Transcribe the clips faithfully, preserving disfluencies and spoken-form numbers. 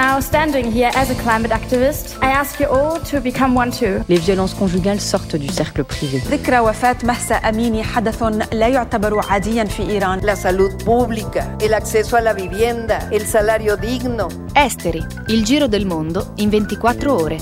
Now, standing here as a climate activist, I ask you all to become one too. Les violences conjugales sortent du cercle privé. ذكرى وفاة مهسا أميني حدث لا يعتبر عاديا في إيران. La salud pública, el acceso a la vivienda, el salario digno. Esteri, il giro del mondo in ventiquattro ore.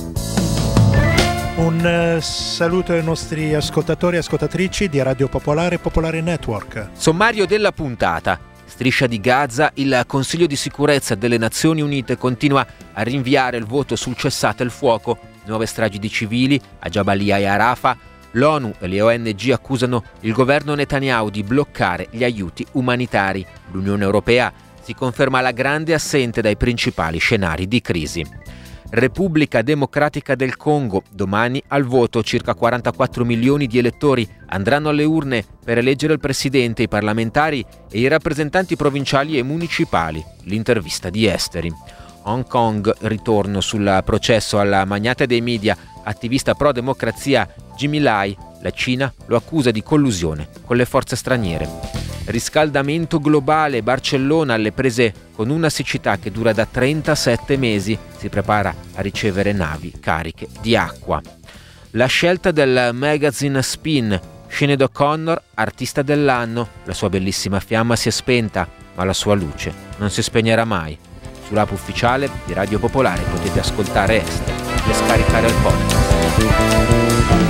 Un uh, saluto ai nostri ascoltatori e ascoltatrici di Radio Popolare e Popolare Network. Sommario della puntata. Striscia di Gaza, il Consiglio di sicurezza delle Nazioni Unite continua a rinviare il voto sul cessate il fuoco, nuove stragi di civili a Jabalia e a Rafah. L'ONU e le O N G accusano il governo Netanyahu di bloccare gli aiuti umanitari. L'Unione Europea si conferma la grande assente dai principali scenari di crisi. Repubblica Democratica del Congo, domani al voto circa quarantaquattro milioni di elettori andranno alle urne per eleggere il presidente, i parlamentari e i rappresentanti provinciali e municipali. L'intervista di Esteri. Hong Kong, ritorno sul processo alla magnate dei media, attivista pro-democrazia Jimmy Lai, la Cina lo accusa di collusione con le forze straniere. Riscaldamento globale, Barcellona alle prese con una siccità che dura da trentasette mesi, si prepara a ricevere navi cariche di acqua. La scelta del magazine Spin, Sinéad O'Connor, artista dell'anno, la sua bellissima fiamma si è spenta, ma la sua luce non si spegnerà mai. Sull'app ufficiale di Radio Popolare potete ascoltare Esther e scaricare il podcast.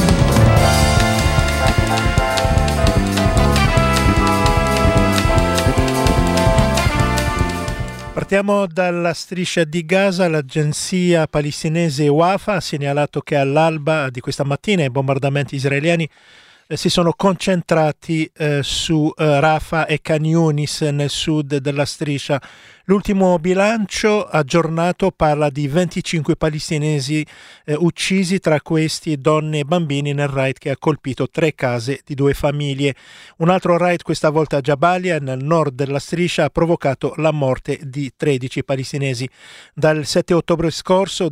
Partiamo dalla striscia di Gaza. L'agenzia palestinese Wafa ha segnalato che all'alba di questa mattina i bombardamenti israeliani eh, si sono concentrati eh, su eh, Rafah e Khan Yunis nel sud della striscia. L'ultimo bilancio aggiornato parla di venticinque palestinesi eh, uccisi, tra questi donne e bambini, nel raid che ha colpito tre case di due famiglie. Un altro raid, questa volta a Jabalia, nel nord della striscia, ha provocato la morte di tredici palestinesi. Dal sette ottobre scorso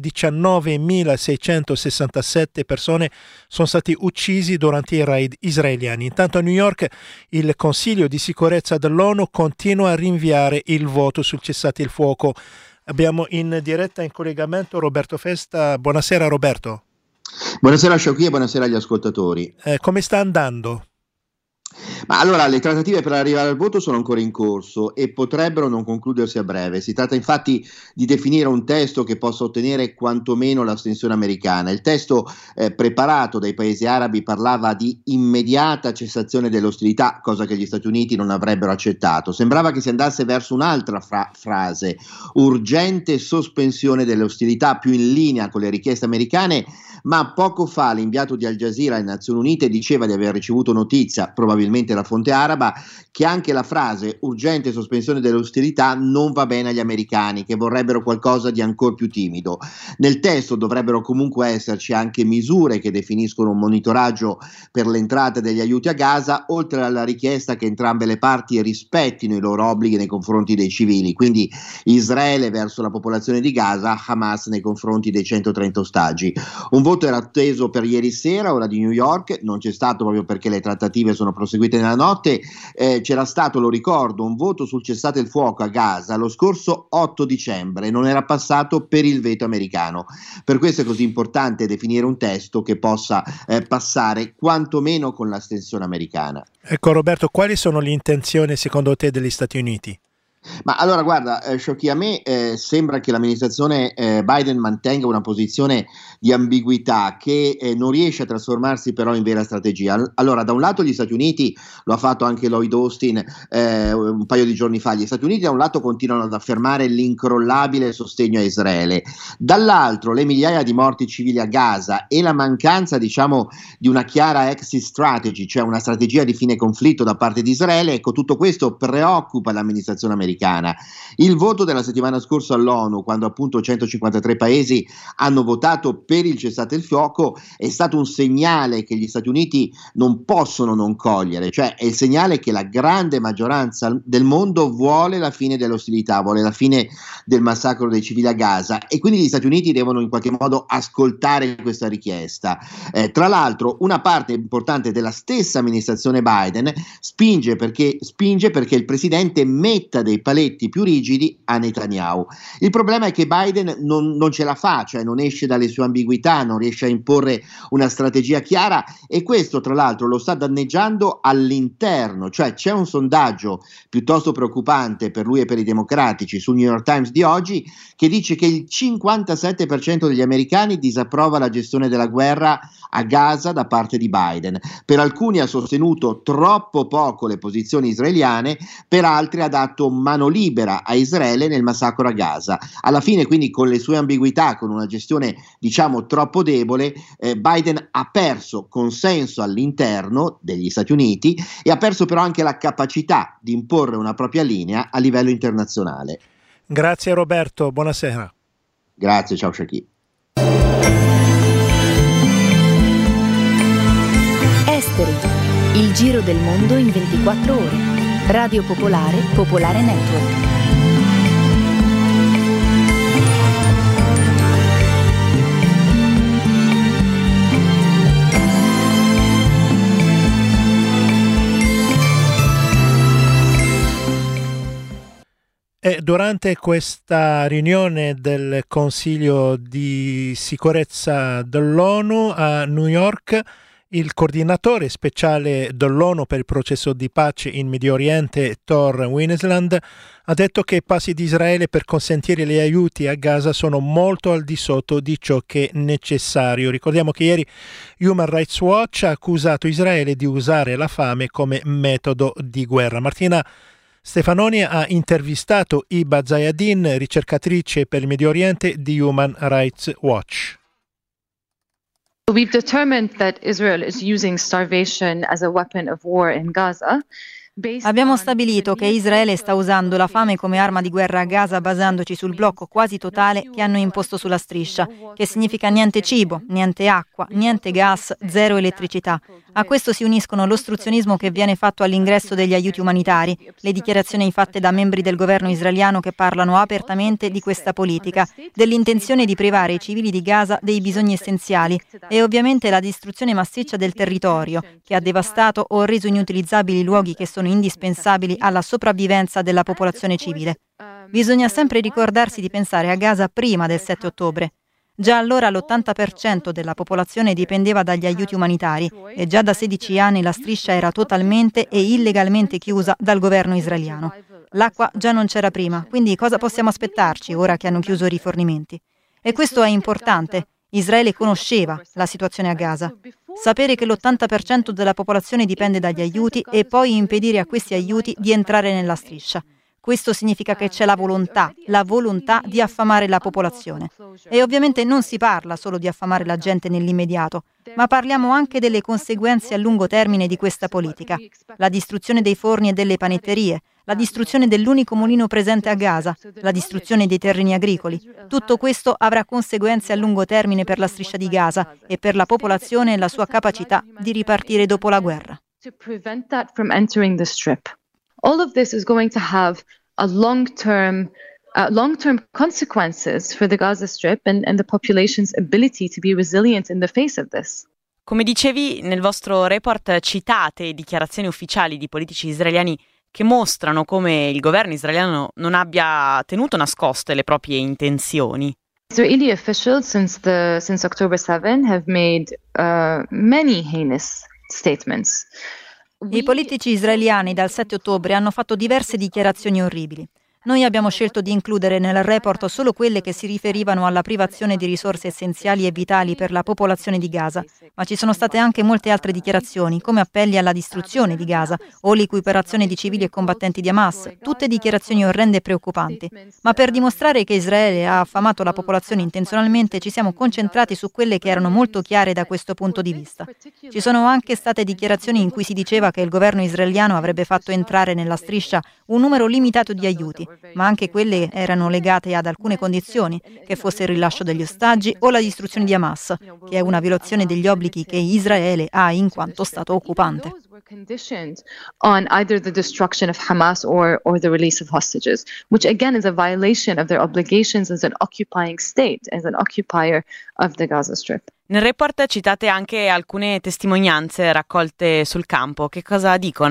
diciannovemilaseicentosessantasette persone sono stati uccisi durante i raid israeliani. Intanto a New York il Consiglio di sicurezza dell'ONU continua a rinviare il voto sul cessate il fuoco. Abbiamo in diretta in collegamento Roberto Festa. Buonasera Roberto. Buonasera Sciocchi e buonasera agli ascoltatori. Eh, come sta andando? Ma allora, le trattative per arrivare al voto sono ancora in corso e potrebbero non concludersi a breve. Si tratta infatti di definire un testo che possa ottenere quantomeno l'astensione americana. Il testo eh, preparato dai paesi arabi parlava di immediata cessazione delle ostilità, cosa che gli Stati Uniti non avrebbero accettato. Sembrava che si andasse verso un'altra fra- frase, urgente sospensione delle ostilità, più in linea con le richieste americane, ma poco fa l'inviato di Al Jazeera alle Nazioni Unite diceva di aver ricevuto notizia, probabilmente la fonte araba, che anche la frase urgente sospensione delle ostilità non va bene agli americani, che vorrebbero qualcosa di ancora più timido. Nel testo dovrebbero comunque esserci anche misure che definiscono un monitoraggio per l'entrata degli aiuti a Gaza, oltre alla richiesta che entrambe le parti rispettino i loro obblighi nei confronti dei civili, quindi Israele verso la popolazione di Gaza, Hamas nei confronti dei centotrenta ostaggi. Un voto era atteso per ieri sera, ora di New York, non c'è stato proprio perché le trattative sono proseguite nella notte. Eh, c'era stato, lo ricordo, un voto sul cessate il fuoco a Gaza lo scorso otto dicembre, non era passato per il veto americano. Per questo è così importante definire un testo che possa eh, passare quantomeno con l'astensione americana. Ecco Roberto, quali sono le intenzioni secondo te degli Stati Uniti? Ma allora guarda, eh, Sciocchi, a me eh, sembra che l'amministrazione eh, Biden mantenga una posizione di ambiguità che eh, non riesce a trasformarsi però in vera strategia. Allora, da un lato gli Stati Uniti, lo ha fatto anche Lloyd Austin eh, un paio di giorni fa, gli Stati Uniti da un lato continuano ad affermare l'incrollabile sostegno a Israele, dall'altro le migliaia di morti civili a Gaza e la mancanza, diciamo, di una chiara exit strategy, cioè una strategia di fine conflitto da parte di Israele. Ecco, tutto questo preoccupa l'amministrazione americana. Il voto della settimana scorsa all'ONU, quando appunto centocinquantatré paesi hanno votato per il cessate il fuoco, è stato un segnale che gli Stati Uniti non possono non cogliere, cioè è il segnale che la grande maggioranza del mondo vuole la fine delle ostilità, vuole la fine del massacro dei civili a Gaza, e quindi gli Stati Uniti devono in qualche modo ascoltare questa richiesta. Eh, tra l'altro una parte importante della stessa amministrazione Biden spinge perché, spinge perché il presidente metta dei paletti più rigidi a Netanyahu. Il problema è che Biden non, non ce la fa, cioè non esce dalle sue ambiguità, non riesce a imporre una strategia chiara, e questo tra l'altro lo sta danneggiando all'interno, cioè c'è un sondaggio piuttosto preoccupante per lui e per i democratici sul New York Times di oggi che dice che il cinquantasette per cento degli americani disapprova la gestione della guerra a Gaza da parte di Biden. Per alcuni ha sostenuto troppo poco le posizioni israeliane, per altri ha dato mano libera a Israele nel massacro a Gaza. Alla fine, quindi, con le sue ambiguità, con una gestione diciamo troppo debole, eh, Biden ha perso consenso all'interno degli Stati Uniti e ha perso però anche la capacità di imporre una propria linea a livello internazionale. Grazie Roberto, buonasera. Grazie, ciao Shakib. Esteri, il giro del mondo in ventiquattro ore. Radio Popolare, Popolare Network. E durante questa riunione del Consiglio di sicurezza dell'ONU a New York, il coordinatore speciale dell'ONU per il processo di pace in Medio Oriente, Thor Wennesland, ha detto che i passi di Israele per consentire gli aiuti a Gaza sono molto al di sotto di ciò che è necessario. Ricordiamo che ieri Human Rights Watch ha accusato Israele di usare la fame come metodo di guerra. Martina Stefanoni ha intervistato Iba Zayadin, ricercatrice per il Medio Oriente di Human Rights Watch. We've determined that Israel is using starvation as a weapon of war in Gaza. Abbiamo stabilito che Israele sta usando la fame come arma di guerra a Gaza, basandoci sul blocco quasi totale che hanno imposto sulla striscia, che significa niente cibo, niente acqua, niente gas, zero elettricità. A questo si uniscono l'ostruzionismo che viene fatto all'ingresso degli aiuti umanitari, le dichiarazioni fatte da membri del governo israeliano che parlano apertamente di questa politica, dell'intenzione di privare i civili di Gaza dei bisogni essenziali e ovviamente la distruzione massiccia del territorio, che ha devastato o reso inutilizzabili luoghi che sono indispensabili alla sopravvivenza della popolazione civile. Bisogna sempre ricordarsi di pensare a Gaza prima del sette ottobre. Già allora l'ottanta per cento della popolazione dipendeva dagli aiuti umanitari e già da sedici anni la striscia era totalmente e illegalmente chiusa dal governo israeliano. L'acqua già non c'era prima, quindi cosa possiamo aspettarci ora che hanno chiuso i rifornimenti? E questo è importante. Israele conosceva la situazione a Gaza. Sapere che l'ottanta per cento della popolazione dipende dagli aiuti e poi impedire a questi aiuti di entrare nella striscia. Questo significa che c'è la volontà, la volontà di affamare la popolazione. E ovviamente non si parla solo di affamare la gente nell'immediato, ma parliamo anche delle conseguenze a lungo termine di questa politica. La distruzione dei forni e delle panetterie, la distruzione dell'unico mulino presente a Gaza, la distruzione dei terreni agricoli. Tutto questo avrà conseguenze a lungo termine per la striscia di Gaza e per la popolazione e la sua capacità di ripartire dopo la guerra. To prevent that from entering the strip. All of this is going to have a long-term uh, long-term consequences for the Gaza Strip and, and the population's ability to be resilient in the face of this. Come dicevi, nel vostro report citate dichiarazioni ufficiali di politici israeliani che mostrano come il governo israeliano non abbia tenuto nascoste le proprie intenzioni. Israeli officials since the since October seventh have made uh, many heinous statements. I politici israeliani dal sette ottobre hanno fatto diverse dichiarazioni orribili. Noi abbiamo scelto di includere nel report solo quelle che si riferivano alla privazione di risorse essenziali e vitali per la popolazione di Gaza, ma ci sono state anche molte altre dichiarazioni, come appelli alla distruzione di Gaza o l'equiparazione di civili e combattenti di Hamas, tutte dichiarazioni orrende e preoccupanti. Ma per dimostrare che Israele ha affamato la popolazione intenzionalmente, ci siamo concentrati su quelle che erano molto chiare da questo punto di vista. Ci sono anche state dichiarazioni in cui si diceva che il governo israeliano avrebbe fatto entrare nella striscia un numero limitato di aiuti, ma anche quelle erano legate ad alcune condizioni, che fosse il rilascio degli ostaggi o la distruzione di Hamas, che è una violazione degli obblighi che Israele ha in quanto Stato occupante. Conditioned on either the destruction of Hamas or, or the release of hostages, which again is a violation of their obligations as an occupying state, as an occupier of the Gaza Strip. Nel report citate anche alcune testimonianze raccolte sul campo. Che cosa dicono?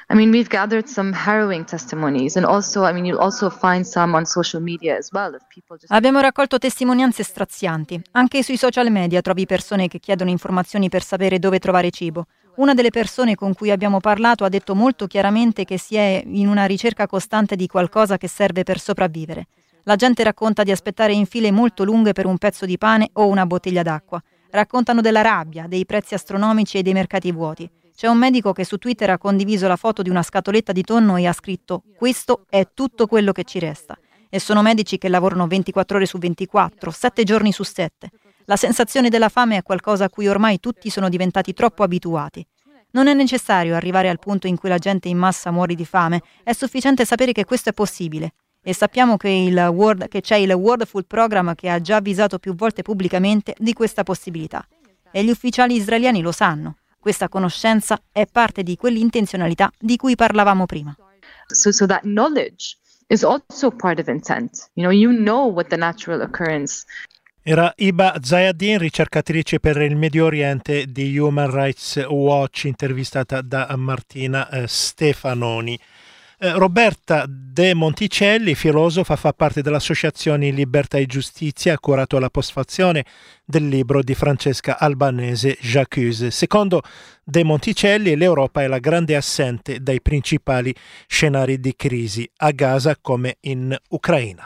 I mean, we've gathered some harrowing testimonies, and also, I mean, you'll also find some on social media as well. If people just... Abbiamo raccolto testimonianze strazianti. Anche sui social media trovi persone che chiedono informazioni per sapere dove trovare cibo. Una delle persone con cui abbiamo parlato ha detto molto chiaramente che si è in una ricerca costante di qualcosa che serve per sopravvivere. La gente racconta di aspettare in file molto lunghe per un pezzo di pane o una bottiglia d'acqua. Raccontano della rabbia, dei prezzi astronomici e dei mercati vuoti. C'è un medico che su Twitter ha condiviso la foto di una scatoletta di tonno e ha scritto «Questo è tutto quello che ci resta». E sono medici che lavorano ventiquattro ore su ventiquattro, sette giorni su sette. La sensazione della fame è qualcosa a cui ormai tutti sono diventati troppo abituati. Non è necessario arrivare al punto in cui la gente in massa muore di fame, è sufficiente sapere che questo è possibile. E sappiamo che, il World, che c'è il World Food Program che ha già avvisato più volte pubblicamente di questa possibilità. E gli ufficiali israeliani lo sanno. Questa conoscenza è parte di quell'intenzionalità di cui parlavamo prima. So, so that knowledge is also part of intent. You know, you know what the natural occurrence. Era Iba Zayadin, ricercatrice per il Medio Oriente di Human Rights Watch, intervistata da Martina eh, Stefanoni. Eh, Roberta De Monticelli, filosofa, fa parte dell'associazione Libertà e Giustizia, ha curato la postfazione del libro di Francesca Albanese J'accuse. Secondo De Monticelli, l'Europa è la grande assente dai principali scenari di crisi, a Gaza come in Ucraina.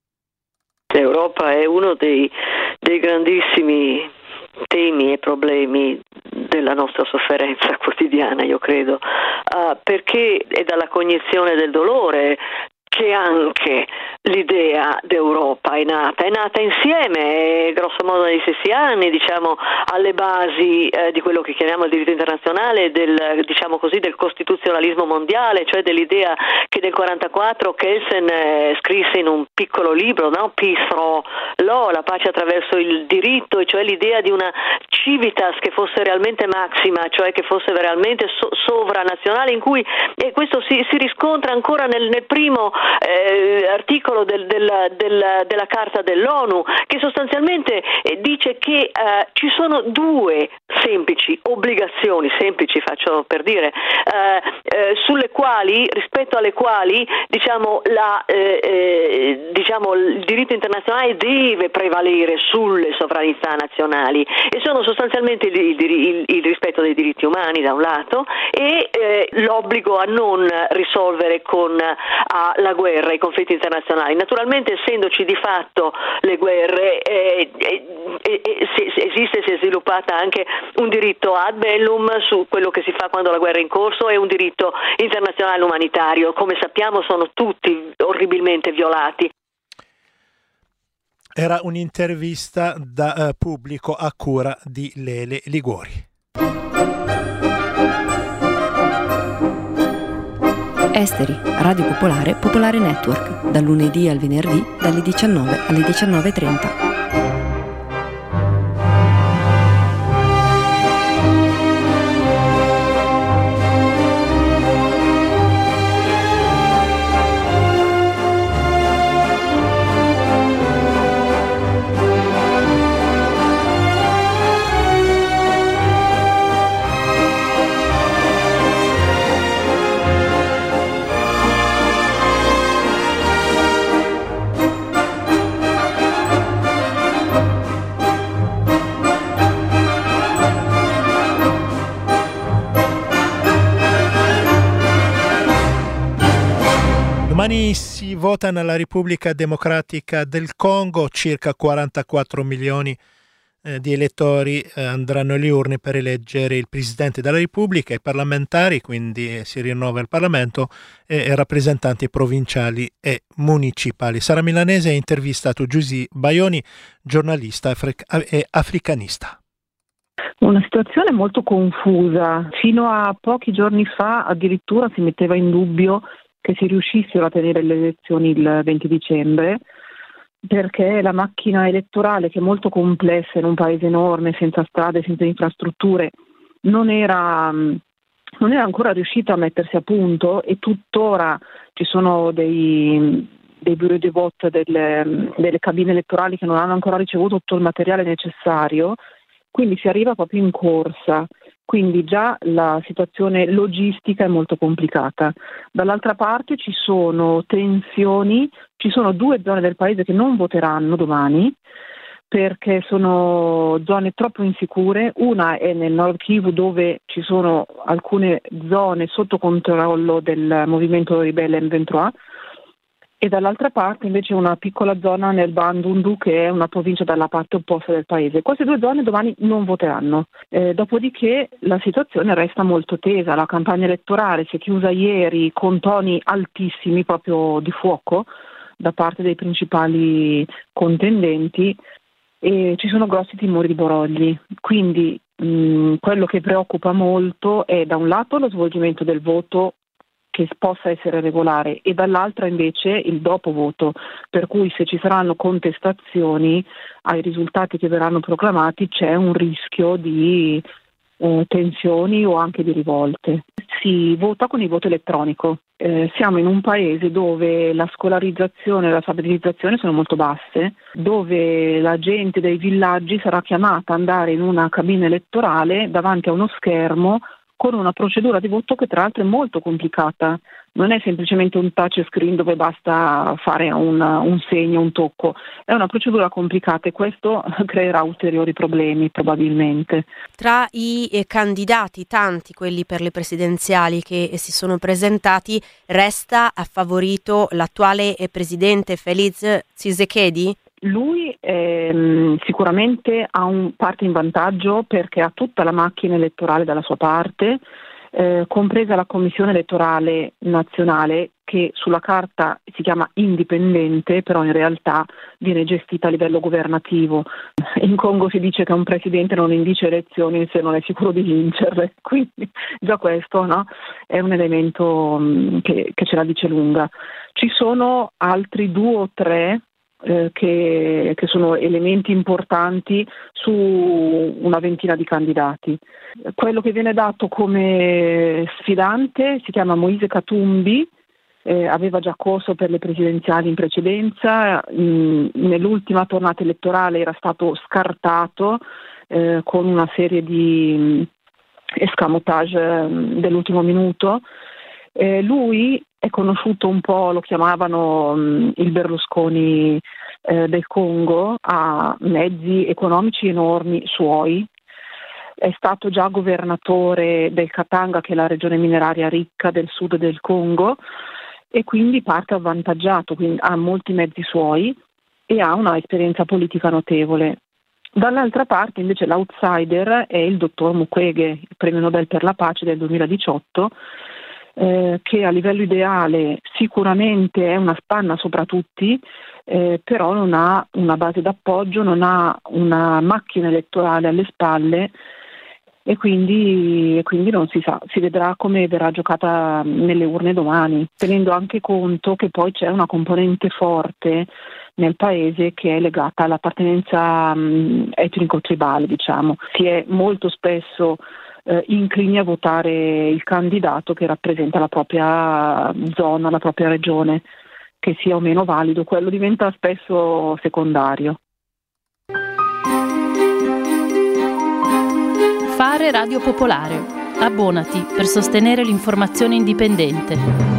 L'Europa è uno dei, dei grandissimi temi e problemi della nostra sofferenza quotidiana, io credo, uh, perché è dalla cognizione del dolore che anche l'idea d'Europa è nata, è nata insieme, grosso modo negli stessi anni, diciamo, alle basi eh, di quello che chiamiamo il diritto internazionale, del, diciamo così, del costituzionalismo mondiale, cioè dell'idea che nel quarantaquattro Kelsen eh, scrisse in un piccolo libro, no? Peace Through Law, la pace attraverso il diritto, e cioè l'idea di una civitas che fosse realmente maxima, cioè che fosse realmente so- sovranazionale, in cui e questo si, si riscontra ancora nel, nel primo Eh, articolo del, del, del, della Carta dell'ONU, che sostanzialmente eh, dice che eh, ci sono due semplici obbligazioni, semplici faccio per dire, eh, eh, sulle quali, rispetto alle quali diciamo, la, eh, eh, diciamo, il diritto internazionale deve prevalere sulle sovranità nazionali, e sono sostanzialmente il, il, il, il rispetto dei diritti umani da un lato e eh, l'obbligo a non risolvere con a, la guerra, i conflitti internazionali. Naturalmente, essendoci di fatto le guerre, eh, eh, eh, se, se esiste, si è sviluppata anche un diritto ad bellum su quello che si fa quando la guerra è in corso, e un diritto internazionale umanitario. Come sappiamo sono tutti orribilmente violati. Era un'intervista da uh, Pubblico a cura di Lele Liguori. Esteri, Radio Popolare, Popolare Network, dal lunedì al venerdì, dalle diciannove alle diciannove e trenta. Domani si vota nella Repubblica Democratica del Congo, circa quarantaquattro milioni eh, di elettori eh, andranno alle urne per eleggere il Presidente della Repubblica, i parlamentari, quindi eh, si rinnova il Parlamento, e, e rappresentanti provinciali e municipali. Sara Milanese ha intervistato Giusy Baioni, giornalista afric- e africanista. Una situazione molto confusa. Fino a pochi giorni fa addirittura si metteva in dubbio che si riuscissero a tenere le elezioni il venti dicembre, perché la macchina elettorale, che è molto complessa in un paese enorme, senza strade, senza infrastrutture, non era, non era ancora riuscita a mettersi a punto, e tuttora ci sono dei, dei bureau de vote, delle, delle cabine elettorali che non hanno ancora ricevuto tutto il materiale necessario, quindi si arriva proprio in corsa. quindi già la situazione logistica è molto complicata. Dall'altra parte ci sono tensioni, ci sono due zone del paese che non voteranno domani perché sono zone troppo insicure. Una è nel Nord Kivu, dove ci sono alcune zone sotto controllo del movimento ribelle M venttré, e dall'altra parte invece una piccola zona nel Bandundu, che è una provincia dalla parte opposta del paese. Queste due zone domani non voteranno. Eh, dopodiché la situazione resta molto tesa. La campagna elettorale si è chiusa ieri con toni altissimi, proprio di fuoco, da parte dei principali contendenti, e ci sono grossi timori di brogli. Quindi mh, quello che preoccupa molto è da un lato lo svolgimento del voto, che possa essere regolare, e dall'altra invece il dopo voto, per cui se ci saranno contestazioni ai risultati che verranno proclamati c'è un rischio di eh, tensioni o anche di rivolte. Si vota con il voto elettronico. Eh, siamo in un paese dove la scolarizzazione e la stabilizzazione sono molto basse, dove la gente dei villaggi sarà chiamata ad andare in una cabina elettorale davanti a uno schermo con una procedura di voto che tra l'altro è molto complicata. Non è semplicemente un touchscreen dove basta fare un, un segno, un tocco. È una procedura complicata e questo creerà ulteriori problemi probabilmente. Tra i eh, candidati, tanti quelli per le presidenziali che eh, si sono presentati, resta favorito l'attuale eh, presidente Félix Tshisekedi? Lui ehm, sicuramente ha un parte in vantaggio perché ha tutta la macchina elettorale dalla sua parte, eh, compresa la commissione elettorale nazionale, che sulla carta si chiama indipendente, però in realtà viene gestita a livello governativo. In Congo si dice che un presidente non indice elezioni se non è sicuro di vincerle, quindi già questo, no, è un elemento mh, che, che ce la dice lunga. Ci sono altri due o tre Eh, che, che sono elementi importanti su una ventina di candidati. Quello che viene dato come sfidante si chiama Moise Katumbi, eh, aveva già corso per le presidenziali in precedenza, mh, nell'ultima tornata elettorale era stato scartato eh, con una serie di mh, escamotage mh, dell'ultimo minuto. Eh, lui è conosciuto un po', lo chiamavano mh, il Berlusconi eh, del Congo, ha mezzi economici enormi suoi, è stato già governatore del Katanga, che è la regione mineraria ricca del sud del Congo, e quindi parte avvantaggiato, quindi ha molti mezzi suoi e ha una esperienza politica notevole. Dall'altra parte invece l'outsider è il dottor Mukwege, il premio Nobel per la pace del duemiladiciotto, Eh, che a livello ideale sicuramente è una spanna sopra tutti, eh, però non ha una base d'appoggio, non ha una macchina elettorale alle spalle e quindi, e quindi non si sa, si vedrà come verrà giocata nelle urne domani, tenendo anche conto che poi c'è una componente forte nel paese che è legata all'appartenenza mh, etnico-tribale, diciamo. Si è molto spesso Eh, inclini a votare il candidato che rappresenta la propria zona, la propria regione, che sia o meno valido, quello diventa spesso secondario. Fare Radio Popolare. Abbonati per sostenere l'informazione indipendente.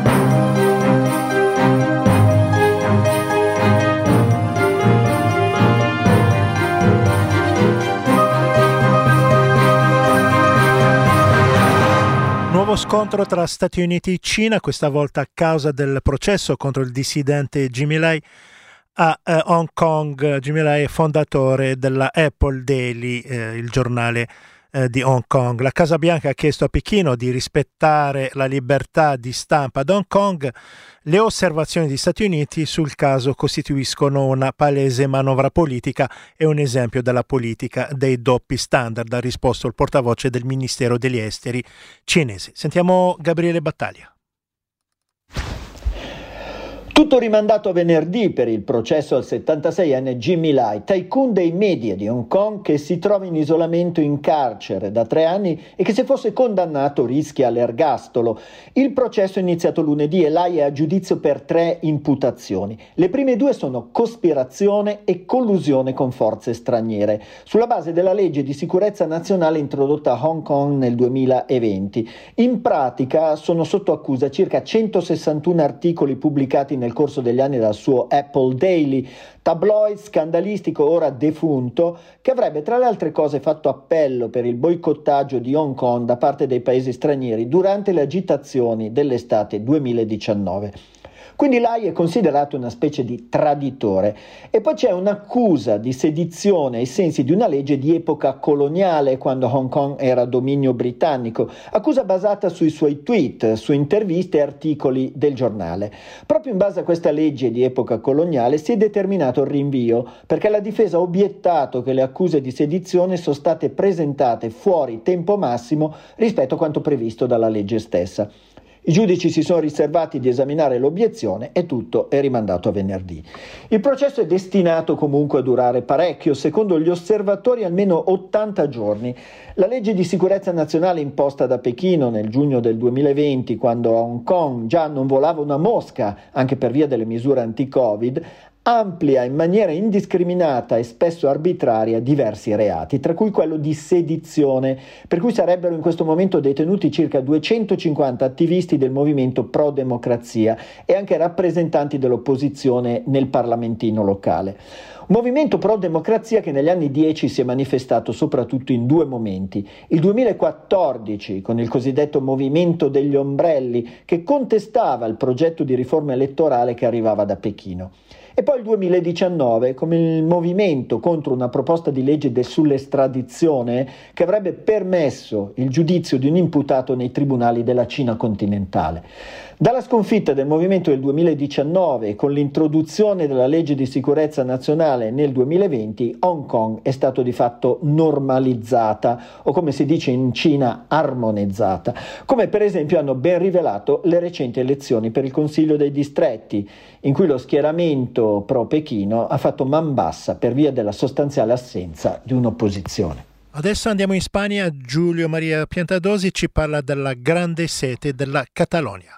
Nuovo scontro tra Stati Uniti e Cina, questa volta a causa del processo contro il dissidente Jimmy Lai a eh, Hong Kong. Jimmy Lai è fondatore della Apple Daily, eh, il giornale eh, di Hong Kong. La Casa Bianca ha chiesto a Pechino di rispettare la libertà di stampa ad Hong Kong. Le osservazioni degli Stati Uniti sul caso costituiscono una palese manovra politica e un esempio della politica dei doppi standard, ha risposto il portavoce del Ministero degli Esteri cinese. Sentiamo Gabriele Battaglia. Tutto rimandato a venerdì per il processo al settantaseienne Jimmy Lai, tycoon dei media di Hong Kong che si trova in isolamento in carcere da tre anni e che se fosse condannato rischia l'ergastolo. Il processo è iniziato lunedì e Lai è a giudizio per tre imputazioni. Le prime due sono cospirazione e collusione con forze straniere, sulla base della legge di sicurezza nazionale introdotta a Hong Kong nel duemilaventi. In pratica sono sotto accusa circa centosessantuno articoli pubblicati nel corso degli anni dal suo Apple Daily, tabloid scandalistico ora defunto, che avrebbe tra le altre cose fatto appello per il boicottaggio di Hong Kong da parte dei paesi stranieri durante le agitazioni dell'estate duemiladiciannove. Quindi Lai è considerato una specie di traditore. E poi c'è un'accusa di sedizione ai sensi di una legge di epoca coloniale, quando Hong Kong era dominio britannico, accusa basata sui suoi tweet, su interviste e articoli del giornale. Proprio in base a questa legge di epoca coloniale si è determinato il rinvio, perché la difesa ha obiettato che le accuse di sedizione sono state presentate fuori tempo massimo rispetto a quanto previsto dalla legge stessa. I giudici si sono riservati di esaminare l'obiezione e tutto è rimandato a venerdì. Il processo è destinato comunque a durare parecchio, secondo gli osservatori almeno ottanta giorni. La legge di sicurezza nazionale imposta da Pechino nel giugno del duemilaventi, quando a Hong Kong già non volava una mosca anche per via delle misure anti-Covid, amplia in maniera indiscriminata e spesso arbitraria diversi reati, tra cui quello di sedizione, per cui sarebbero in questo momento detenuti circa duecentocinquanta attivisti del movimento pro-democrazia e anche rappresentanti dell'opposizione nel parlamentino locale. Un movimento pro-democrazia che negli anni dieci si è manifestato soprattutto in due momenti. Il duemilaquattordici, con il cosiddetto movimento degli ombrelli, che contestava il progetto di riforma elettorale che arrivava da Pechino. E poi il duemiladiciannove, come il movimento contro una proposta di legge de- sull'estradizione che avrebbe permesso il giudizio di un imputato nei tribunali della Cina continentale. Dalla sconfitta del movimento del duemiladiciannove, con l'introduzione della legge di sicurezza nazionale nel duemilaventi, Hong Kong è stato di fatto normalizzata, o come si dice in Cina, armonizzata, come per esempio hanno ben rivelato le recenti elezioni per il Consiglio dei Distretti, in cui lo schieramento pro-Pechino ha fatto man bassa per via della sostanziale assenza di un'opposizione. Adesso andiamo in Spagna. Giulio Maria Piantadosi ci parla della grande sete della Catalogna.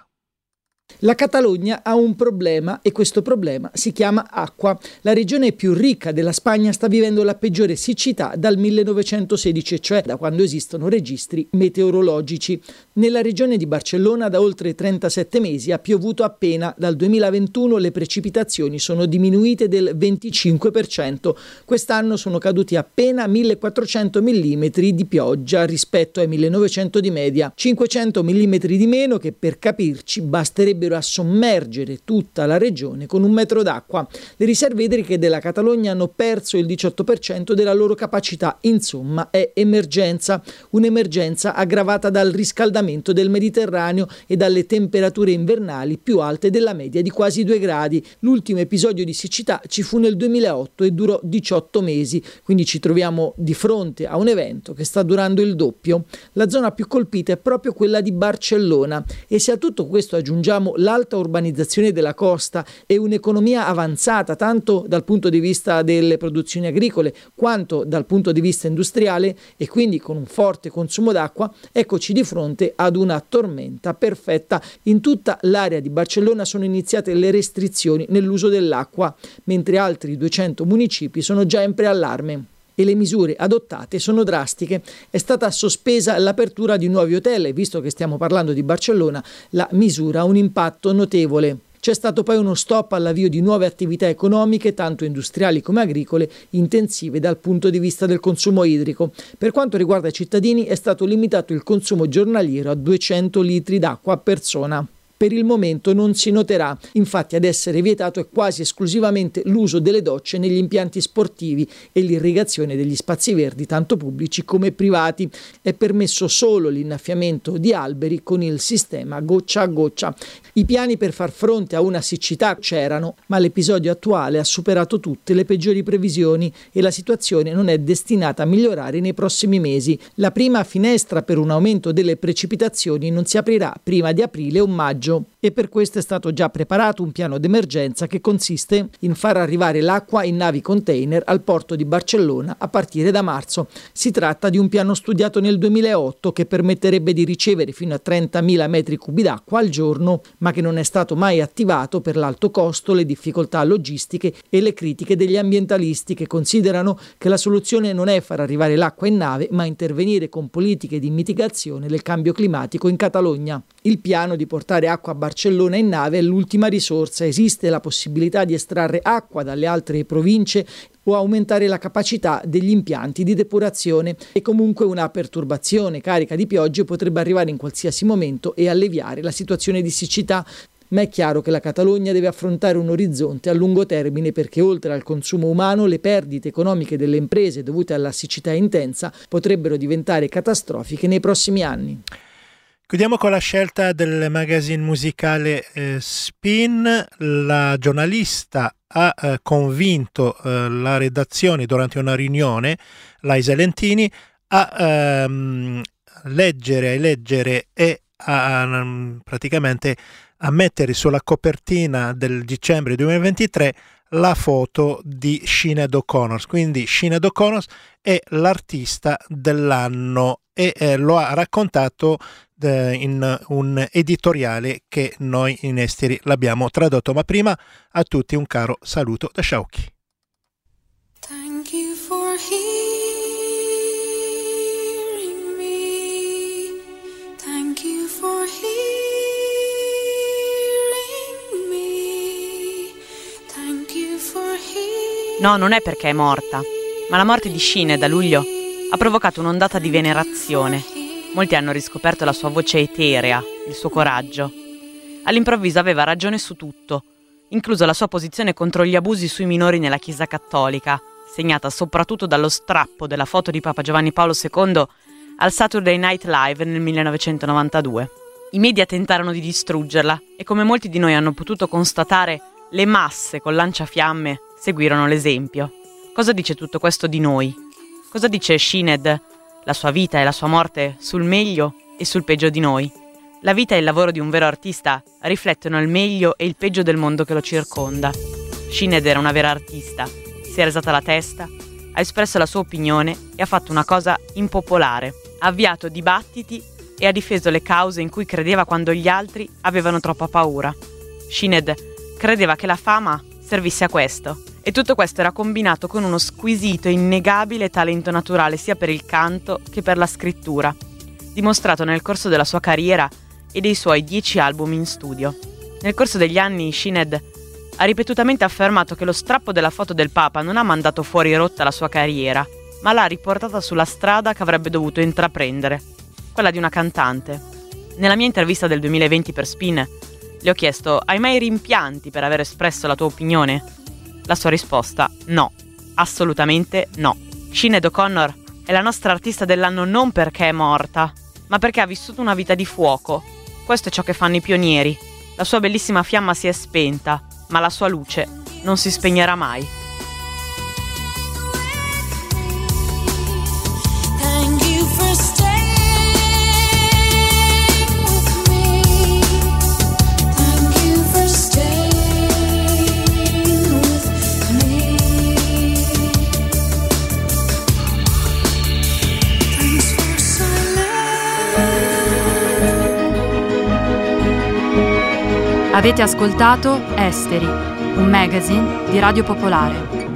La Catalogna ha un problema e questo problema si chiama acqua. La regione più ricca della Spagna sta vivendo la peggiore siccità dal millenovecentosedici, cioè da quando esistono registri meteorologici. Nella regione di Barcellona da oltre trentasette mesi ha piovuto appena. Dal duemilaventuno le precipitazioni sono diminuite del venticinque per cento. Quest'anno sono caduti appena millequattrocento millimetri di pioggia rispetto ai millenovecento di media. cinquecento millimetri di meno che, per capirci, basterebbe a sommergere tutta la regione con un metro d'acqua. Le riserve idriche della Catalogna hanno perso il diciotto per cento della loro capacità. Insomma, è emergenza. Un'emergenza aggravata dal riscaldamento del Mediterraneo e dalle temperature invernali più alte della media di quasi due gradi. L'ultimo episodio di siccità ci fu nel duemilaotto e durò diciotto mesi, quindi ci troviamo di fronte a un evento che sta durando il doppio. La zona più colpita è proprio quella di Barcellona e se a tutto questo aggiungiamo l'alta urbanizzazione della costa e un'economia avanzata tanto dal punto di vista delle produzioni agricole quanto dal punto di vista industriale e quindi con un forte consumo d'acqua, eccoci di fronte ad una tormenta perfetta. In tutta l'area di Barcellona sono iniziate le restrizioni nell'uso dell'acqua, mentre altri duecento municipi sono già in preallarme. E le misure adottate sono drastiche. È stata sospesa l'apertura di nuovi hotel e, visto che stiamo parlando di Barcellona, la misura ha un impatto notevole. C'è stato poi uno stop all'avvio di nuove attività economiche, tanto industriali come agricole, intensive dal punto di vista del consumo idrico. Per quanto riguarda i cittadini, è stato limitato il consumo giornaliero a duecento litri d'acqua a persona. Per il momento non si noterà, infatti ad essere vietato è quasi esclusivamente l'uso delle docce negli impianti sportivi e l'irrigazione degli spazi verdi tanto pubblici come privati. È permesso solo l'innaffiamento di alberi con il sistema goccia a goccia. I piani per far fronte a una siccità c'erano, ma l'episodio attuale ha superato tutte le peggiori previsioni e la situazione non è destinata a migliorare nei prossimi mesi. La prima finestra per un aumento delle precipitazioni non si aprirà prima di aprile o maggio. e per questo è stato già preparato un piano d'emergenza che consiste in far arrivare l'acqua in navi container al porto di Barcellona a partire da marzo. Si tratta di un piano studiato nel duemilaotto che permetterebbe di ricevere fino a trentamila metri cubi d'acqua al giorno, ma che non è stato mai attivato per l'alto costo, le difficoltà logistiche e le critiche degli ambientalisti che considerano che la soluzione non è far arrivare l'acqua in nave, ma intervenire con politiche di mitigazione del cambio climatico in Catalogna. Il piano di portare acqua a Barcellona in nave è l'ultima risorsa. Esiste la possibilità di estrarre acqua dalle altre province o aumentare la capacità degli impianti di depurazione, e comunque una perturbazione carica di piogge potrebbe arrivare in qualsiasi momento e alleviare la situazione di siccità. Ma è chiaro che la Catalogna deve affrontare un orizzonte a lungo termine, perché oltre al consumo umano le perdite economiche delle imprese dovute alla siccità intensa potrebbero diventare catastrofiche nei prossimi anni. Chiudiamo con la scelta del magazine musicale eh, Spin. La giornalista ha eh, convinto eh, la redazione durante una riunione, Laisa Lentini, a ehm, leggere, a leggere e a, a praticamente a mettere sulla copertina del dicembre duemilaventitré la foto di Sinéad O'Connor. Quindi Sinéad O'Connor è l'artista dell'anno e eh, lo ha raccontato eh, in un editoriale che noi in Esteri l'abbiamo tradotto. Ma prima a tutti un caro saluto da Sciauchi. Thank you for hearing me. Thank you for hearing me. Thank you for hearing. No, non è perché è morta, ma la morte di Sinéad a luglio ha provocato un'ondata di venerazione. Molti hanno riscoperto la sua voce eterea, il suo coraggio. All'improvviso aveva ragione su tutto, incluso la sua posizione contro gli abusi sui minori nella Chiesa cattolica, segnata soprattutto dallo strappo della foto di Papa Giovanni Paolo secondo al Saturday Night Live nel millenovecentonovantadue. I media tentarono di distruggerla e, come molti di noi hanno potuto constatare, le masse con lanciafiamme seguirono l'esempio. Cosa dice tutto questo di noi? Cosa dice Sinéad, la sua vita e la sua morte, sul meglio e sul peggio di noi? La vita e il lavoro di un vero artista riflettono il meglio e il peggio del mondo che lo circonda. Sinéad era una vera artista, si è rasata la testa, ha espresso la sua opinione e ha fatto una cosa impopolare. Ha avviato dibattiti e ha difeso le cause in cui credeva quando gli altri avevano troppa paura. Sinéad credeva che la fama servisse a questo. E tutto questo era combinato con uno squisito e innegabile talento naturale sia per il canto che per la scrittura, dimostrato nel corso della sua carriera e dei suoi dieci album in studio. Nel corso degli anni Sinéad ha ripetutamente affermato che lo strappo della foto del Papa non ha mandato fuori rotta la sua carriera, ma l'ha riportata sulla strada che avrebbe dovuto intraprendere, quella di una cantante. Nella mia intervista del duemilaventi per Spin le ho chiesto: hai mai rimpianti per aver espresso la tua opinione? La sua risposta: no, assolutamente no. Sinéad O'Connor è la nostra artista dell'anno non perché è morta, ma perché ha vissuto una vita di fuoco. Questo è ciò che fanno i pionieri. La sua bellissima fiamma si è spenta, ma la sua luce non si spegnerà mai. Thank you for staying. Avete ascoltato Esteri, un magazine di Radio Popolare.